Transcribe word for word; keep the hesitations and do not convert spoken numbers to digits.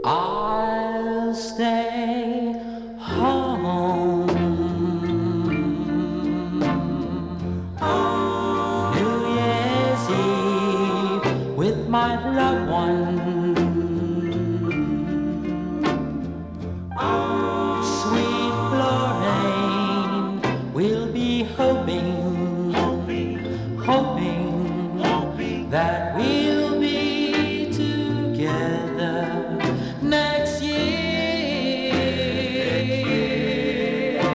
I'll stay home. New Year's Eve with my loved one. Sweet Lorraine, we'll be hoping, hoping, hoping that we